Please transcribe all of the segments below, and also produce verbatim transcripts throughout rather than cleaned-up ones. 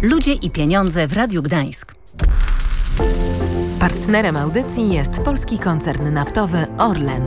Ludzie i pieniądze w Radiu Gdańsk. Partnerem audycji jest polski koncern naftowy Orlen.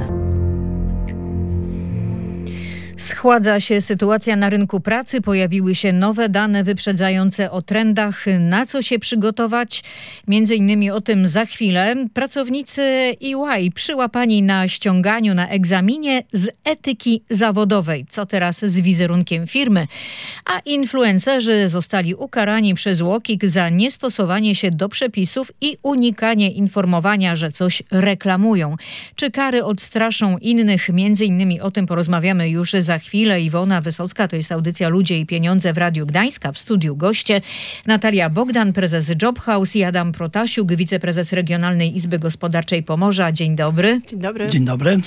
Schładza się sytuacja na rynku pracy, pojawiły się nowe dane wyprzedzające o trendach, na co się przygotować. Między innymi o tym za chwilę. Pracownicy E Y przyłapani na ściąganiu na egzaminie z etyki zawodowej. Co teraz z wizerunkiem firmy? A influencerzy zostali ukarani przez UOKiK za niestosowanie się do przepisów i unikanie informowania, że coś reklamują. Czy kary odstraszą innych? Między innymi o tym porozmawiamy już za chwilę. Iwona Wysocka, to jest audycja Ludzie i pieniądze w Radiu Gdańska. W studiu goście Natalia Bogdan, prezes Job House, i Adam Protasiuk, wiceprezes Regionalnej Izby Gospodarczej Pomorza. Dzień dobry. Dzień dobry. Dzień dobry.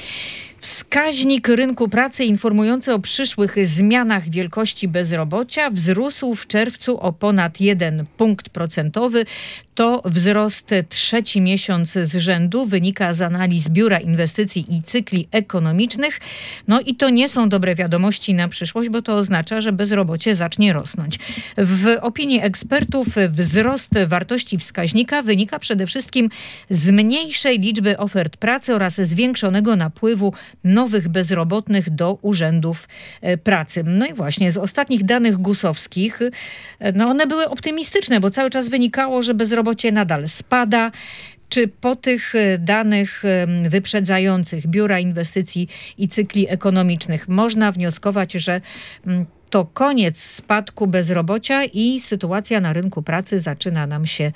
Wskaźnik rynku pracy informujący o przyszłych zmianach wielkości bezrobocia wzrósł w czerwcu o ponad jeden punkt procentowy. To wzrost trzeci miesiąc z rzędu, wynika z analiz Biura Inwestycji i Cykli Ekonomicznych. No i to nie są dobre wiadomości na przyszłość, bo to oznacza, że bezrobocie zacznie rosnąć. W opinii ekspertów wzrost wartości wskaźnika wynika przede wszystkim z mniejszej liczby ofert pracy oraz zwiększonego napływu nowych bezrobotnych do urzędów pracy. No i właśnie z ostatnich danych gusowskich, no one były optymistyczne, bo cały czas wynikało, że bezrobocie nadal spada. Czy po tych danych wyprzedzających Biura Inwestycji i Cykli Ekonomicznych można wnioskować, że to koniec spadku bezrobocia i sytuacja na rynku pracy zaczyna nam się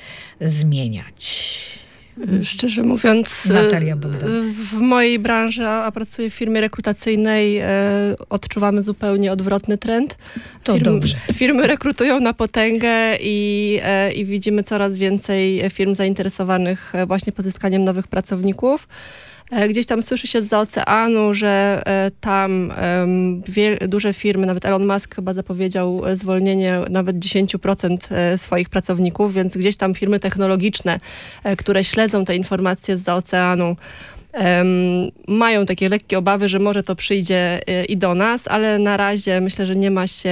zmieniać? Szczerze mówiąc, Natalia Bogdan. W mojej branży, a pracuję w firmie rekrutacyjnej, e, odczuwamy zupełnie odwrotny trend. To Firm, dobrze. Firmy rekrutują na potęgę i, e, i widzimy coraz więcej firm zainteresowanych właśnie pozyskaniem nowych pracowników. Gdzieś tam słyszy się zza oceanu, że e, tam e, wie, duże firmy, nawet Elon Musk chyba zapowiedział zwolnienie nawet dziesięć procent swoich pracowników, więc gdzieś tam firmy technologiczne, e, które śledzą te informacje zza oceanu, Um, mają takie lekkie obawy, że może to przyjdzie e, i do nas, ale na razie myślę, że nie ma się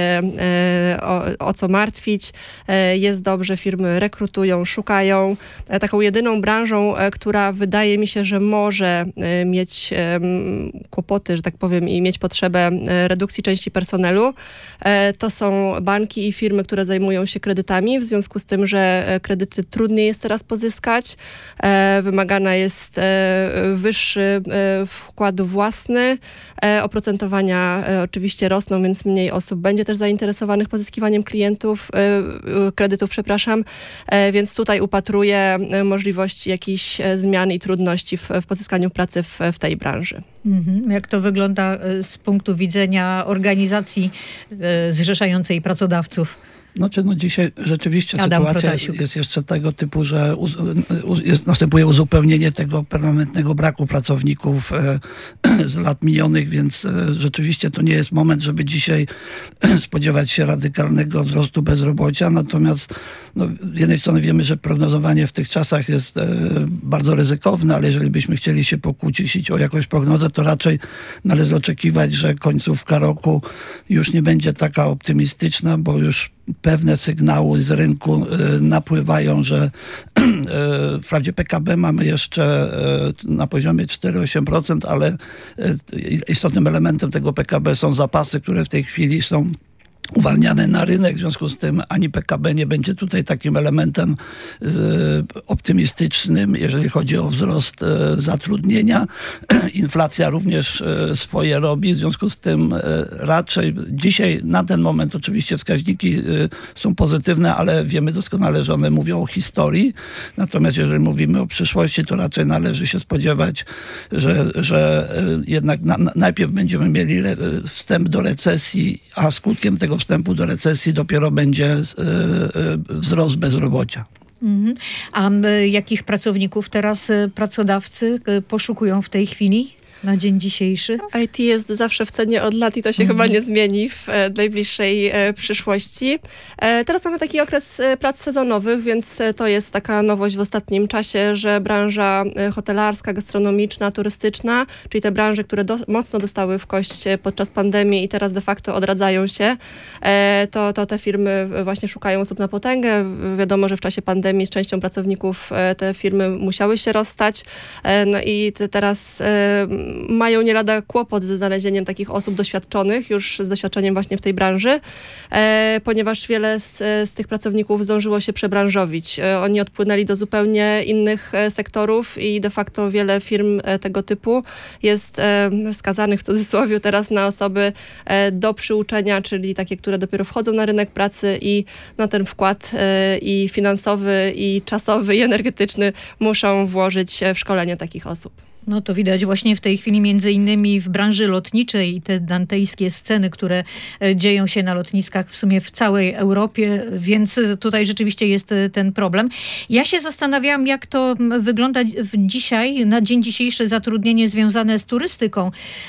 e, o, o co martwić. E, jest dobrze, firmy rekrutują, szukają. E, taką jedyną branżą, e, która wydaje mi się, że może e, mieć e, kłopoty, że tak powiem, i mieć potrzebę e, redukcji części personelu, e, to są banki i firmy, które zajmują się kredytami, w związku z tym, że kredyty trudniej jest teraz pozyskać. E, wymagana jest e, wyższa wyższy wkład własny. Oprocentowania oczywiście rosną, więc mniej osób będzie też zainteresowanych pozyskiwaniem klientów, kredytów, przepraszam. Więc tutaj upatruję możliwości jakichś zmian i trudności w, w pozyskaniu pracy w, w tej branży. Mhm. Jak to wygląda z punktu widzenia organizacji zrzeszającej pracodawców? Znaczy, no dzisiaj rzeczywiście Adam sytuacja Protasiuk. jest jeszcze tego typu, że uz, jest, następuje uzupełnienie tego permanentnego braku pracowników e, z lat minionych, więc e, rzeczywiście to nie jest moment, żeby dzisiaj spodziewać się radykalnego wzrostu bezrobocia. Natomiast no, z jednej strony wiemy, że prognozowanie w tych czasach jest e, bardzo ryzykowne, ale jeżeli byśmy chcieli się pokłócić o jakąś prognozę, to raczej należy oczekiwać, że końcówka roku już nie będzie taka optymistyczna, bo już pewne sygnały z rynku y, napływają, że y, wprawdzie P K B mamy jeszcze y, na poziomie cztery przecinek osiem procent, ale y, istotnym elementem tego P K B są zapasy, które w tej chwili są uwalniane na rynek, w związku z tym ani P K B nie będzie tutaj takim elementem y, optymistycznym, jeżeli chodzi o wzrost y, zatrudnienia. Inflacja również y, swoje robi, w związku z tym y, raczej dzisiaj na ten moment oczywiście wskaźniki y, są pozytywne, ale wiemy doskonale, że one mówią o historii. Natomiast jeżeli mówimy o przyszłości, to raczej należy się spodziewać, że, że y, jednak na, na, najpierw będziemy mieli le, wstęp do recesji, a skutkiem tego wstępu do recesji dopiero będzie wzrost bezrobocia. Mhm. A jakich pracowników teraz pracodawcy poszukują w tej chwili? na dzień dzisiejszy? I T jest zawsze w cenie od lat i to się mhm. chyba nie zmieni w e, najbliższej e, przyszłości. E, teraz mamy taki okres e, prac sezonowych, więc e, to jest taka nowość w ostatnim czasie, że branża e, hotelarska, gastronomiczna, turystyczna, czyli te branże, które do, mocno dostały w kość podczas pandemii i teraz de facto odradzają się, e, to, to te firmy właśnie szukają osób na potęgę. Wiadomo, że w czasie pandemii z częścią pracowników e, te firmy musiały się rozstać. E, no i te teraz e, mają nie lada kłopot ze znalezieniem takich osób doświadczonych, już z doświadczeniem właśnie w tej branży, e, ponieważ wiele z, z tych pracowników zdążyło się przebranżowić. E, oni odpłynęli do zupełnie innych e, sektorów i de facto wiele firm e, tego typu jest e, skazanych w cudzysłowie teraz na osoby e, do przyuczenia, czyli takie, które dopiero wchodzą na rynek pracy i no, ten wkład e, i finansowy, i czasowy, i energetyczny muszą włożyć w szkolenie takich osób. No to widać właśnie w tej chwili między innymi w branży lotniczej i te dantejskie sceny, które dzieją się na lotniskach w sumie w całej Europie, więc tutaj rzeczywiście jest ten problem. Ja się zastanawiałam, jak to wygląda dzisiaj, na dzień dzisiejszy zatrudnienie związane z turystyką,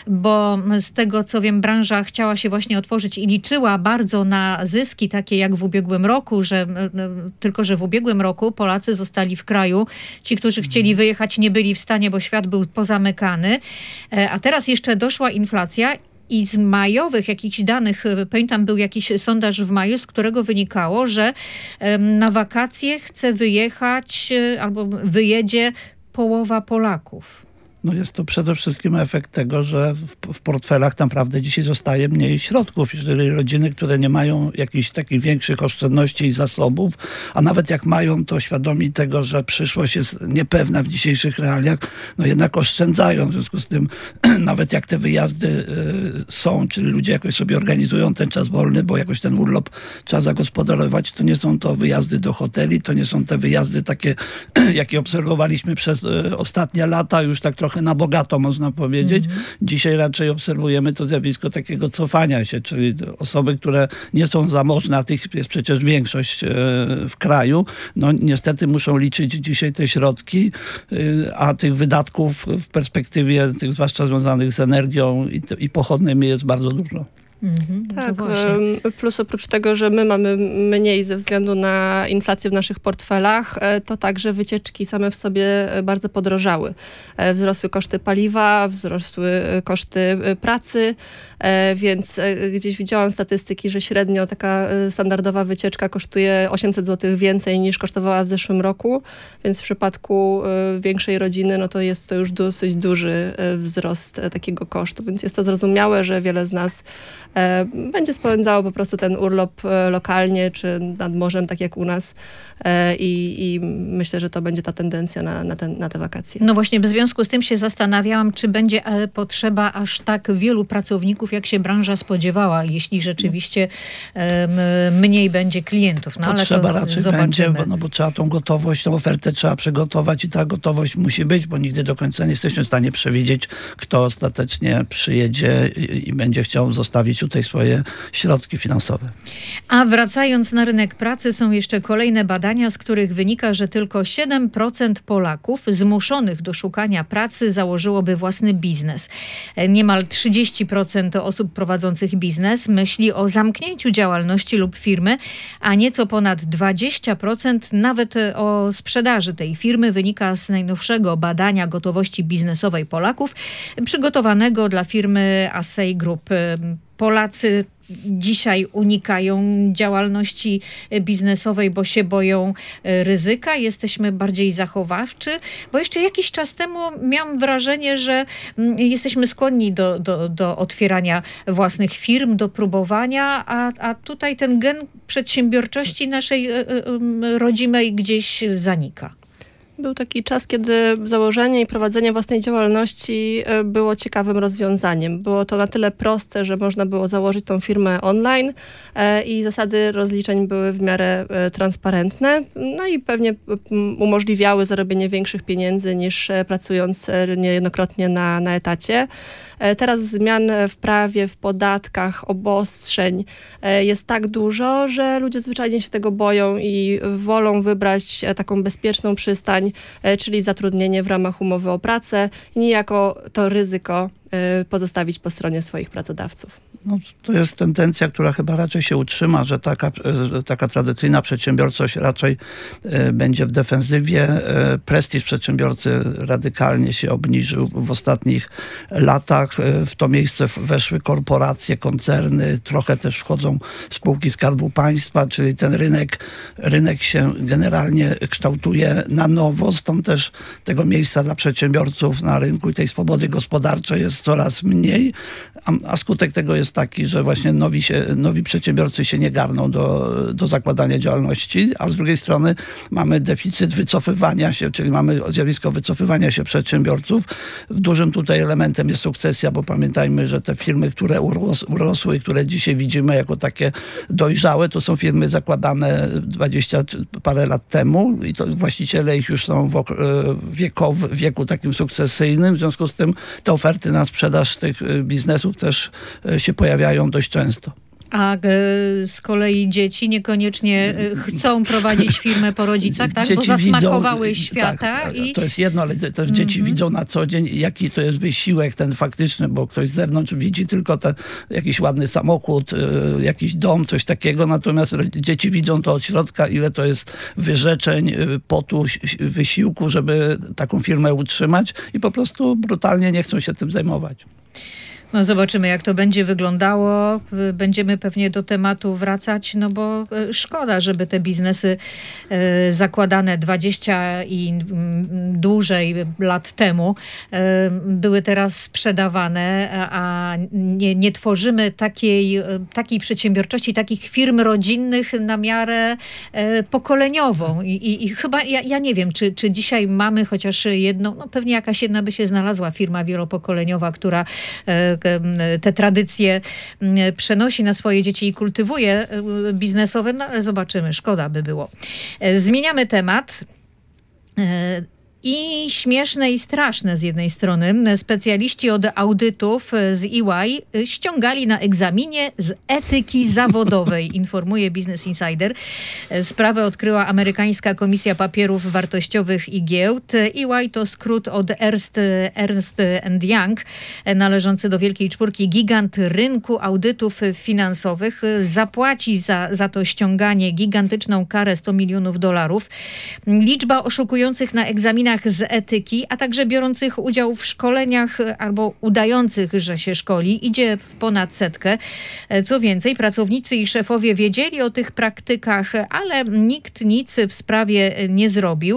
bo z tego co wiem, branża chciała się właśnie otworzyć i liczyła bardzo na zyski, takie jak w ubiegłym roku, że tylko że w ubiegłym roku Polacy zostali w kraju. Ci, którzy chcieli wyjechać, nie byli w stanie, bo świat był pozamykany, a teraz jeszcze doszła inflacja i z majowych jakichś danych, pamiętam, był jakiś sondaż w maju, z którego wynikało, że na wakacje chce wyjechać albo wyjedzie połowa Polaków. No jest to przede wszystkim efekt tego, że w, w portfelach naprawdę dzisiaj zostaje mniej środków. Jeżeli rodziny, które nie mają jakichś takich większych oszczędności i zasobów, a nawet jak mają, to świadomi tego, że przyszłość jest niepewna w dzisiejszych realiach, no jednak oszczędzają. W związku z tym nawet jak te wyjazdy y, są, czyli ludzie jakoś sobie organizują ten czas wolny, bo jakoś ten urlop trzeba zagospodarować, to nie są to wyjazdy do hoteli, to nie są te wyjazdy takie, jakie obserwowaliśmy przez y, ostatnie lata, już tak trochę na bogato, można powiedzieć. Mm-hmm. Dzisiaj raczej obserwujemy to zjawisko takiego cofania się, czyli osoby, które nie są zamożne, a tych jest przecież większość e, w kraju, no niestety muszą liczyć dzisiaj te środki, e, a tych wydatków w perspektywie, tych zwłaszcza związanych z energią i, i pochodnymi jest bardzo dużo. Mm-hmm, tak, plus oprócz tego, że my mamy mniej ze względu na inflację w naszych portfelach, to także wycieczki same w sobie bardzo podrożały. Wzrosły koszty paliwa, wzrosły koszty pracy, więc gdzieś widziałam statystyki, że średnio taka standardowa wycieczka kosztuje osiemset złotych więcej niż kosztowała w zeszłym roku, więc w przypadku większej rodziny, no to jest to już dosyć duży wzrost takiego kosztu, więc jest to zrozumiałe, że wiele z nas będzie spędzało po prostu ten urlop lokalnie, czy nad morzem, tak jak u nas. I, i myślę, że to będzie ta tendencja na, na, ten, na te wakacje. No właśnie, w związku z tym się zastanawiałam, czy będzie potrzeba aż tak wielu pracowników, jak się branża spodziewała, jeśli rzeczywiście um, mniej będzie klientów. No, potrzeba ale to raczej zobaczymy. Będzie, bo, no bo trzeba tą gotowość, tą ofertę trzeba przygotować i ta gotowość musi być, bo nigdy do końca nie jesteśmy w stanie przewidzieć, kto ostatecznie przyjedzie i, i będzie chciał zostawić tutaj swoje środki finansowe. A wracając na rynek pracy, są jeszcze kolejne badania, z których wynika, że tylko siedem procent Polaków zmuszonych do szukania pracy założyłoby własny biznes. Niemal trzydzieści procent osób prowadzących biznes myśli o zamknięciu działalności lub firmy, a nieco ponad dwadzieścia procent nawet o sprzedaży tej firmy, wynika z najnowszego badania gotowości biznesowej Polaków, przygotowanego dla firmy Assay Group. Polacy dzisiaj unikają działalności biznesowej, bo się boją ryzyka. Jesteśmy bardziej zachowawczy, bo jeszcze jakiś czas temu miałam wrażenie, że jesteśmy skłonni do, do, do otwierania własnych firm, do próbowania, a, a tutaj ten gen przedsiębiorczości naszej rodzimej gdzieś zanika. Był taki czas, kiedy założenie i prowadzenie własnej działalności było ciekawym rozwiązaniem. Było to na tyle proste, że można było założyć tą firmę online i zasady rozliczeń były w miarę transparentne. No i pewnie umożliwiały zarobienie większych pieniędzy niż pracując niejednokrotnie na, na etacie. Teraz zmian w prawie, w podatkach, obostrzeń jest tak dużo, że ludzie zwyczajnie się tego boją i wolą wybrać taką bezpieczną przystań czyli zatrudnienie w ramach umowy o pracę i niejako to ryzyko pozostawić po stronie swoich pracodawców. No, to jest tendencja, która chyba raczej się utrzyma, że taka, taka tradycyjna przedsiębiorczość raczej będzie w defensywie. Prestiż przedsiębiorcy radykalnie się obniżył w ostatnich latach. W to miejsce weszły korporacje, koncerny, trochę też wchodzą spółki Skarbu Państwa, czyli ten rynek, rynek się generalnie kształtuje na nowo. Stąd też tego miejsca dla przedsiębiorców na rynku i tej swobody gospodarczej jest coraz mniej, a, a skutek tego jest taki, że właśnie nowi, się, nowi przedsiębiorcy się nie garną do, do zakładania działalności, a z drugiej strony mamy deficyt wycofywania się, czyli mamy zjawisko wycofywania się przedsiębiorców. W dużym tutaj elementem jest sukcesja, bo pamiętajmy, że te firmy, które uros, urosły, które dzisiaj widzimy jako takie dojrzałe, to są firmy zakładane dwadzieścia parę lat temu i to właściciele ich już są w, ok- wiekow, w wieku takim sukcesyjnym, w związku z tym te oferty na sprzedaż tych biznesów też się pojawiają dość często. A z kolei dzieci niekoniecznie chcą prowadzić firmę po rodzicach, tak? Dzieci Bo zasmakowały widzą, świata. Tak, i... i... To jest jedno, ale też mm-hmm. dzieci widzą na co dzień, jaki to jest wysiłek ten faktyczny, bo ktoś z zewnątrz widzi tylko ten jakiś ładny samochód, jakiś dom, coś takiego, natomiast dzieci widzą to od środka, ile to jest wyrzeczeń, potu, wysiłku, żeby taką firmę utrzymać i po prostu brutalnie nie chcą się tym zajmować. No zobaczymy, jak to będzie wyglądało. Będziemy pewnie do tematu wracać, no bo szkoda, żeby te biznesy e, zakładane dwadzieścia i dłużej lat temu e, były teraz sprzedawane, a nie, nie tworzymy takiej, takiej przedsiębiorczości, takich firm rodzinnych na miarę e, pokoleniową. I, i, i chyba, ja, ja nie wiem, czy, czy dzisiaj mamy chociaż jedną, no pewnie jakaś jedna by się znalazła firma wielopokoleniowa, która e, te tradycje przenosi na swoje dzieci i kultywuje biznesowe, no ale zobaczymy, szkoda by było. Zmieniamy temat. I śmieszne i straszne z jednej strony. Specjaliści od audytów z E Y ściągali na egzaminie z etyki zawodowej, informuje Business Insider. Sprawę odkryła amerykańska Komisja Papierów Wartościowych i Giełd. E Y to skrót od Ernst, Ernst and Young, należący do wielkiej czwórki gigant rynku audytów finansowych. Zapłaci za, za to ściąganie gigantyczną karę sto milionów dolarów. Liczba oszukujących na egzaminach z etyki, a także biorących udział w szkoleniach albo udających, że się szkoli, idzie w ponad setkę. Co więcej, pracownicy i szefowie wiedzieli o tych praktykach, ale nikt nic w sprawie nie zrobił.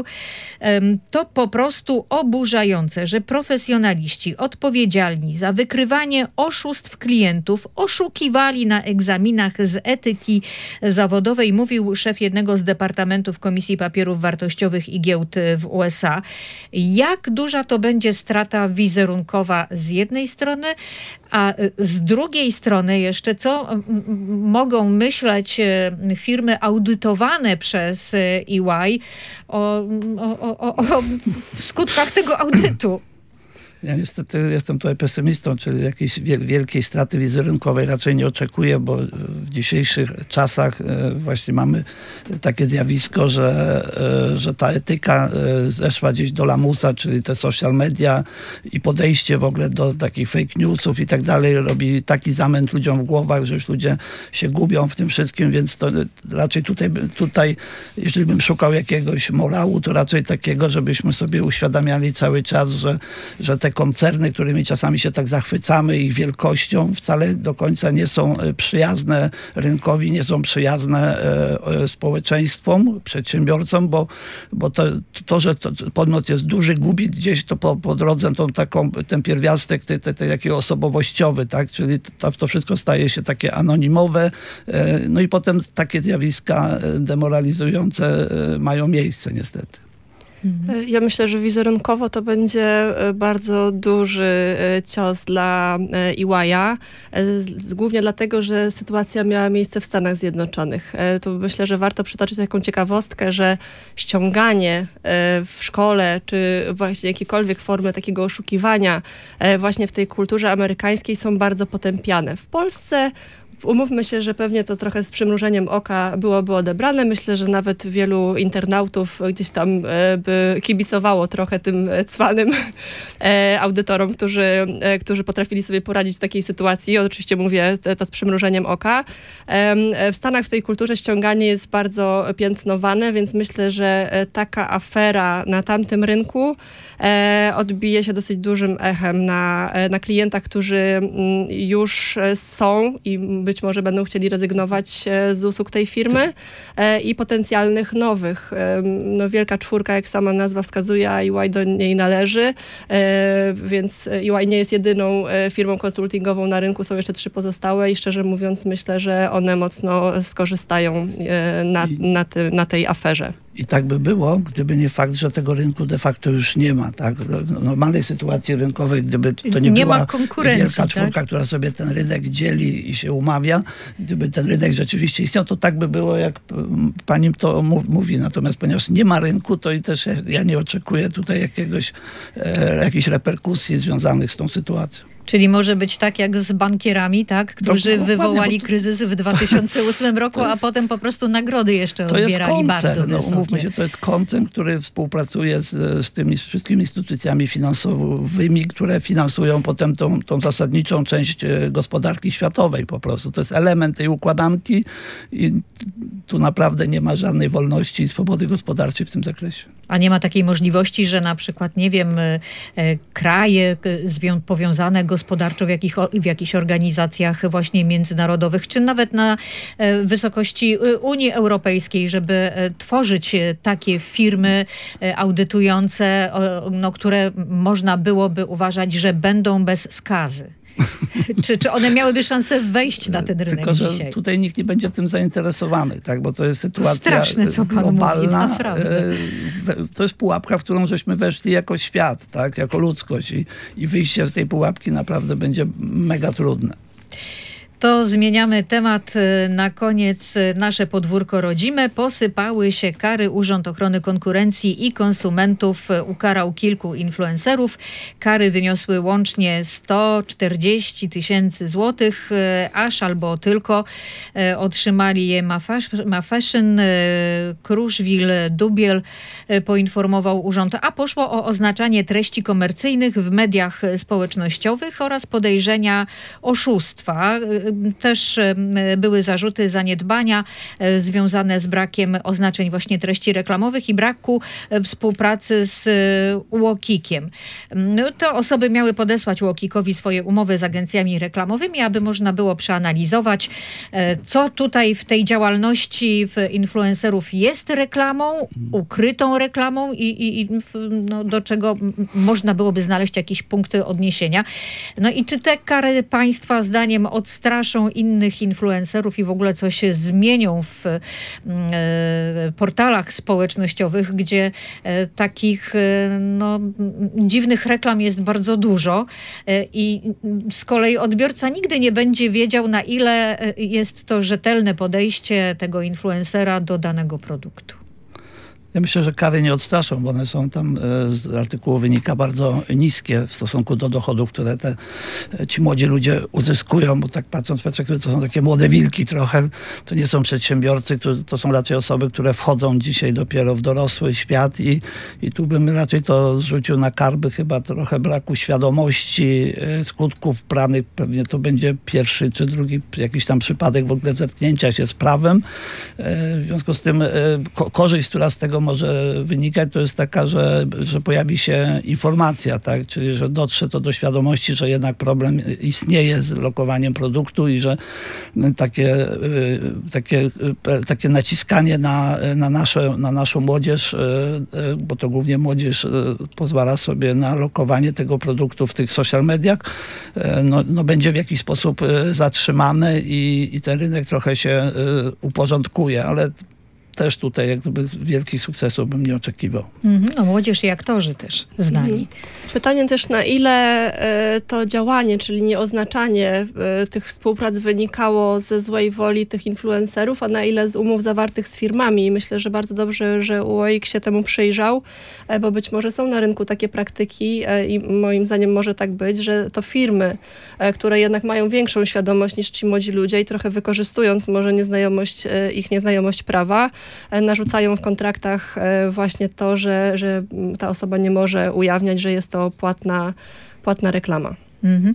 To po prostu oburzające, że profesjonaliści odpowiedzialni za wykrywanie oszustw klientów oszukiwali na egzaminach z etyki zawodowej, mówił szef jednego z departamentów Komisji Papierów Wartościowych i Giełd w U S A. Jak duża to będzie strata wizerunkowa z jednej strony, a z drugiej strony jeszcze co m- mogą myśleć firmy audytowane przez E Y o, o, o, o skutkach tego audytu? Ja niestety jestem tutaj pesymistą, czyli jakiejś wielkiej straty wizerunkowej raczej nie oczekuję, bo w dzisiejszych czasach właśnie mamy takie zjawisko, że, że ta etyka zeszła gdzieś do lamusa, czyli te social media i podejście w ogóle do takich fake newsów i tak dalej robi taki zamęt ludziom w głowach, że już ludzie się gubią w tym wszystkim, więc to raczej tutaj, tutaj jeżeli bym szukał jakiegoś morału, to raczej takiego, żebyśmy sobie uświadamiali cały czas, że, że te koncerny, którymi czasami się tak zachwycamy, ich wielkością, wcale do końca nie są przyjazne rynkowi, nie są przyjazne e, społeczeństwom, przedsiębiorcom, bo, bo to, to, że to, podmiot jest duży, gubi gdzieś to po, po drodze tą, taką, ten pierwiastek te, te, te, taki osobowościowy, tak? Czyli to, to wszystko staje się takie anonimowe, e, no i potem takie zjawiska demoralizujące e, mają miejsce niestety. Ja myślę, że wizerunkowo to będzie bardzo duży cios dla E Y, głównie dlatego, że sytuacja miała miejsce w Stanach Zjednoczonych. Tu myślę, że warto przytoczyć taką ciekawostkę, że ściąganie w szkole, czy właśnie jakiekolwiek formy takiego oszukiwania właśnie w tej kulturze amerykańskiej są bardzo potępiane. W Polsce umówmy się, że pewnie to trochę z przymrużeniem oka byłoby odebrane. Myślę, że nawet wielu internautów gdzieś tam by kibicowało trochę tym cwanym audytorom, którzy, którzy potrafili sobie poradzić w takiej sytuacji. Oczywiście mówię to z przymrużeniem oka. W Stanach w tej kulturze ściąganie jest bardzo piętnowane, więc myślę, że taka afera na tamtym rynku odbije się dosyć dużym echem na, na klientach, którzy już są i być może będą chcieli rezygnować z usług tej firmy i potencjalnych nowych. No, wielka czwórka, jak sama nazwa wskazuje, a E Y do niej należy, więc E Y nie jest jedyną firmą konsultingową na rynku, są jeszcze trzy pozostałe i szczerze mówiąc myślę, że one mocno skorzystają na, na, ty, na tej aferze. I tak by było, gdyby nie fakt, że tego rynku de facto już nie ma. Tak? W normalnej sytuacji rynkowej, gdyby to nie, nie była ma konkurencji, wielka czwórka, tak? która sobie ten rynek dzieli i się umawia, gdyby ten rynek rzeczywiście istniał, to tak by było, jak pani to mówi. Natomiast ponieważ nie ma rynku, to i też ja, ja nie oczekuję tutaj jakiegoś, e, jakichś reperkusji związanych z tą sytuacją. Czyli może być tak jak z bankierami, tak, którzy Dokładnie, wywołali to, kryzys w dwa tysiące ósmym roku, jest, a potem po prostu nagrody jeszcze odbierali bardzo no, wysokie. Umówmy się, to jest koncern, który współpracuje z, z tymi z wszystkimi instytucjami finansowymi, które finansują potem tą, tą zasadniczą część gospodarki światowej po prostu. To jest element tej układanki i tu naprawdę nie ma żadnej wolności i swobody gospodarczej w tym zakresie. A nie ma takiej możliwości, że na przykład, nie wiem, kraje powiązane gospodarczo w, jakich, w jakichś organizacjach właśnie międzynarodowych, czy nawet na wysokości Unii Europejskiej, żeby tworzyć takie firmy audytujące, no, które można byłoby uważać, że będą bez skazy. Czy, czy one miałyby szansę wejść na ten rynek Tylko, że dzisiaj? tutaj nikt nie będzie tym zainteresowany, tak? Bo to jest sytuacja straszne, co pan globalna. mówi, naprawdę. To jest pułapka, w którą żeśmy weszli jako świat, tak? Jako ludzkość i, i wyjście z tej pułapki naprawdę będzie mega trudne. To zmieniamy temat. Na koniec nasze podwórko rodzime. Posypały się kary. Urząd Ochrony Konkurencji i Konsumentów ukarał kilku influencerów. Kary wyniosły łącznie sto czterdzieści tysięcy złotych. Aż albo tylko otrzymali je Mafashion, Kruszwil, Dubiel, poinformował urząd. A poszło o oznaczanie treści komercyjnych w mediach społecznościowych oraz podejrzenia oszustwa. Też były zarzuty zaniedbania związane z brakiem oznaczeń właśnie treści reklamowych i braku współpracy z UOKiK-iem. Te osoby miały podesłać UOKiK-owi swoje umowy z agencjami reklamowymi, aby można było przeanalizować, co tutaj w tej działalności w influencerów jest reklamą, ukrytą reklamą i, i, i no, do czego można byłoby znaleźć jakieś punkty odniesienia. No i czy te kary państwa zdaniem odstraszą innych influencerów i w ogóle coś się zmienią w e, portalach społecznościowych, gdzie e, takich e, no, dziwnych reklam jest bardzo dużo e, i z kolei odbiorca nigdy nie będzie wiedział, na ile jest to rzetelne podejście tego influencera do danego produktu. Ja myślę, że kary nie odstraszą, bo one są tam, z artykułu wynika, bardzo niskie w stosunku do dochodów, które te, ci młodzi ludzie uzyskują, bo tak patrząc z perspektywy, to są takie młode wilki trochę, to nie są przedsiębiorcy, to są raczej osoby, które wchodzą dzisiaj dopiero w dorosły świat i, i tu bym raczej to zrzucił na karby chyba trochę braku świadomości skutków prawnych. Pewnie to będzie pierwszy czy drugi jakiś tam przypadek w ogóle zetknięcia się z prawem. W związku z tym ko- korzyść, która z tego może wynikać, to jest taka, że, że pojawi się informacja, tak? Czyli że dotrze to do świadomości, że jednak problem istnieje z lokowaniem produktu i że takie, takie, takie naciskanie na, na, nasze, na naszą młodzież, bo to głównie młodzież pozwala sobie na lokowanie tego produktu w tych social mediach, no, no będzie w jakiś sposób zatrzymany i, i ten rynek trochę się uporządkuje, ale też tutaj jak gdyby wielkich sukcesów bym nie oczekiwał. Mhm, no młodzież i aktorzy też znani. Mhm. Pytanie też, na ile y, to działanie, czyli nieoznaczanie y, tych współprac wynikało ze złej woli tych influencerów, a na ile z umów zawartych z firmami. Myślę, że bardzo dobrze, że U O X się temu przyjrzał, y, bo być może są na rynku takie praktyki y, i moim zdaniem może tak być, że to firmy, y, które jednak mają większą świadomość niż ci młodzi ludzie i trochę wykorzystując może nieznajomość, y, ich nieznajomość prawa, y, narzucają w kontraktach y, właśnie to, że, że ta osoba nie może ujawniać, że jest to płatna, płatna reklama. Mhm.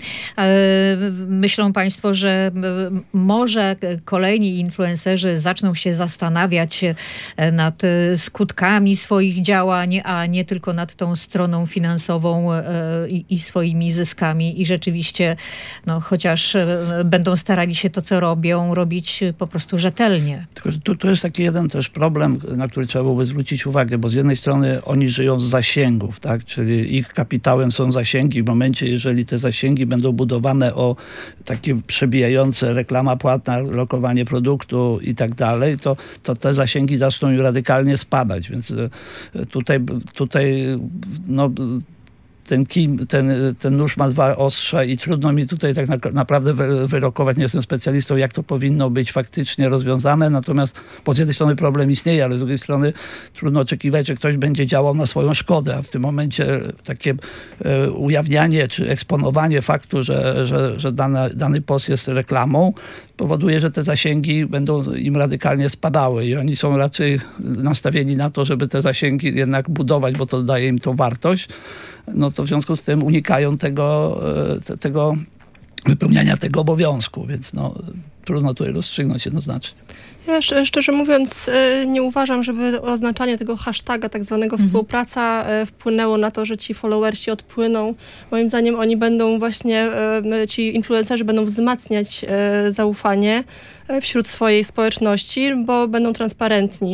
Myślą państwo, że może kolejni influencerzy zaczną się zastanawiać nad skutkami swoich działań, a nie tylko nad tą stroną finansową i, i swoimi zyskami i rzeczywiście, no, chociaż będą starali się to, co robią, robić po prostu rzetelnie. Tylko, że tu, tu jest taki jeden też problem, na który trzeba byłoby zwrócić uwagę, bo z jednej strony oni żyją z zasięgów, tak? Czyli ich kapitałem są zasięgi. W momencie, jeżeli te zasięgi będą budowane o takie przebijające reklama płatna, lokowanie produktu i tak dalej, to, to te zasięgi zaczną im radykalnie spadać. Więc tutaj, tutaj no, ten, kim, ten, ten nóż ma dwa ostrza i trudno mi tutaj tak na, naprawdę wyrokować, nie jestem specjalistą, jak to powinno być faktycznie rozwiązane. Natomiast po jednej strony problem istnieje, ale z drugiej strony trudno oczekiwać, że ktoś będzie działał na swoją szkodę, a w tym momencie takie e, ujawnianie czy eksponowanie faktu, że, że, że dana, dany post jest reklamą, powoduje, że te zasięgi będą im radykalnie spadały i oni są raczej nastawieni na to, żeby te zasięgi jednak budować, bo to daje im tą wartość. No to w związku z tym unikają tego, te, tego wypełniania tego obowiązku, więc no, trudno tutaj rozstrzygnąć jednoznacznie. Ja szczerze mówiąc nie uważam, żeby oznaczanie tego hashtaga tak zwanego mhm. współpraca wpłynęło na to, że ci followersi odpłyną. Moim zdaniem oni będą właśnie, ci influencerzy będą wzmacniać zaufanie wśród swojej społeczności, bo będą transparentni.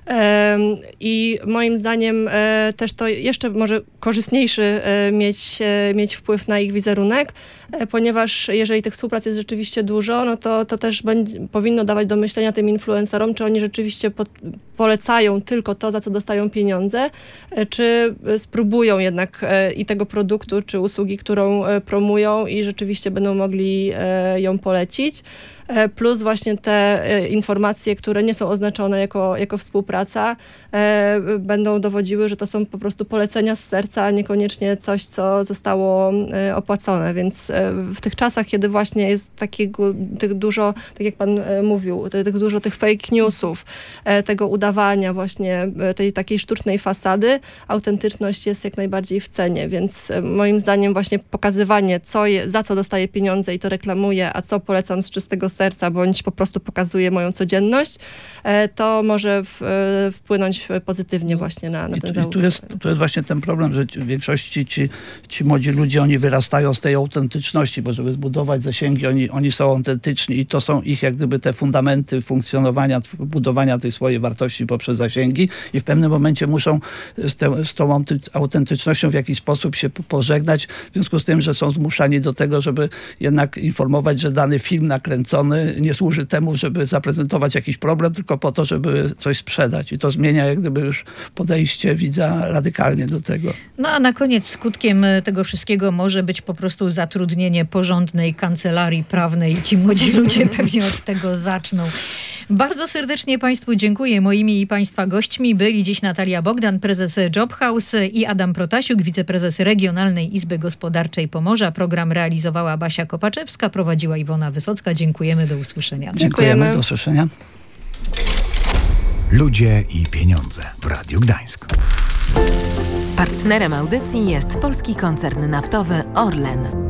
I moim zdaniem też to jeszcze może korzystniejszy mieć, mieć wpływ na ich wizerunek, ponieważ jeżeli tych współprac jest rzeczywiście dużo, no to, to też będzie, powinno dawać do myślenia tym influencerom, czy oni rzeczywiście po, polecają tylko to, za co dostają pieniądze, czy spróbują jednak i tego produktu, czy usługi, którą promują i rzeczywiście będą mogli ją polecić. Plus właśnie te informacje, które nie są oznaczone jako, jako współpraca, e, będą dowodziły, że to są po prostu polecenia z serca, a niekoniecznie coś, co zostało e, opłacone. Więc e, w tych czasach, kiedy właśnie jest takiego, tych dużo, tak jak pan e, mówił, tych dużo tych fake newsów, e, tego udawania właśnie e, tej takiej sztucznej fasady, autentyczność jest jak najbardziej w cenie. Więc e, moim zdaniem właśnie pokazywanie, co je, za co dostaję pieniądze i to reklamuję, a co polecam z czystego serca, bądź po prostu pokazuje moją codzienność, to może w, wpłynąć pozytywnie właśnie na, na ten zaufanie. I tu jest, tu jest właśnie ten problem, że w większości ci, ci młodzi ludzie, oni wyrastają z tej autentyczności, bo żeby zbudować zasięgi, oni, oni są autentyczni i to są ich jak gdyby te fundamenty funkcjonowania, budowania tej swojej wartości poprzez zasięgi i w pewnym momencie muszą z, te, z tą autentycznością w jakiś sposób się pożegnać, w związku z tym, że są zmuszani do tego, żeby jednak informować, że dany film nakręcony nie służy temu, żeby zaprezentować jakiś problem, tylko po to, żeby coś sprzedać. I to zmienia jak gdyby już podejście widza radykalnie do tego. No a na koniec skutkiem tego wszystkiego może być po prostu zatrudnienie porządnej kancelarii prawnej i ci młodzi ludzie pewnie od tego zaczną. Bardzo serdecznie Państwu dziękuję. Moimi i Państwa gośćmi byli dziś Natalia Bogdan, prezes Job House i Adam Protasiuk, wiceprezes Regionalnej Izby Gospodarczej Pomorza. Program realizowała Basia Kopaczewska, prowadziła Iwona Wysocka. Dziękujemy, do usłyszenia. Dziękujemy, do usłyszenia. Ludzie i pieniądze w Radiu Gdańsk. Partnerem audycji jest Polski Koncern Naftowy Orlen.